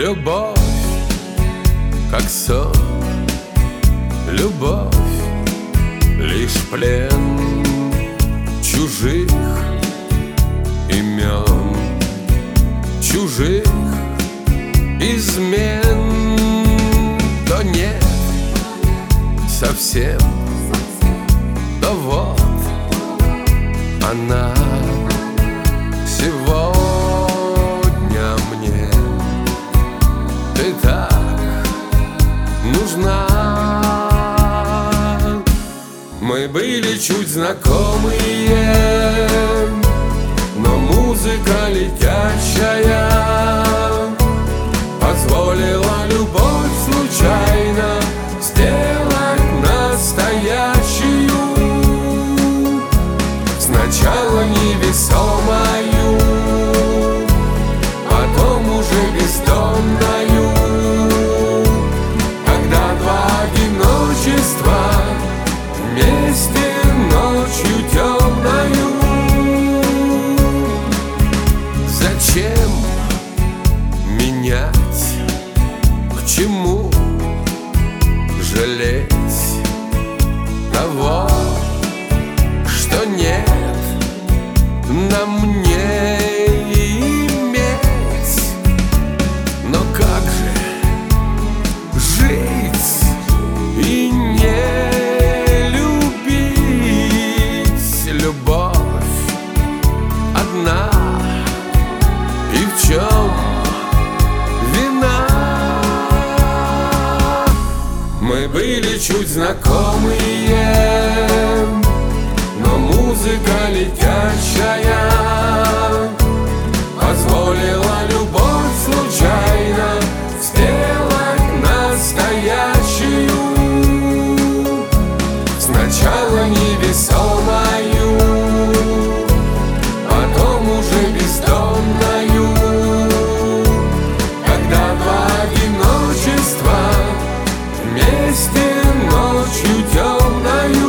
Любовь, как сон, любовь, лишь плен чужих имен, чужих измен. То нет совсем, то вот она сегодня мне. Ты так нужна. Мы были чуть знакомые, но музыка летящая позволила любовь случайно сделать настоящую. Сначала невесомую, потом уже бездомною. Когда два одиночества вместе ночью темною. Зачем менять? К чему жалеть того, что нет на мне иметь? Но как же жить и не любить? Любовь одна, и в чем вина? Мы были чуть знакомые, но музыка летящая позволила любовь случайно сделать настоящую. Сначала невесомую, потом уже бездомною. Когда два одиночества вместе ночью темною.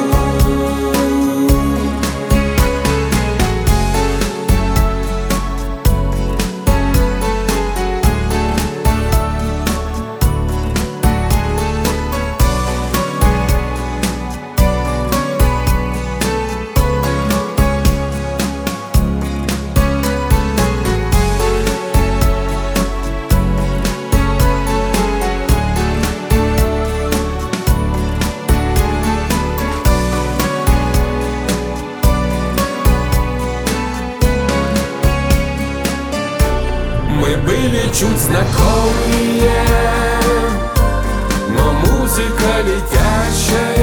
Мы были чуть знакомые, но музыка летящая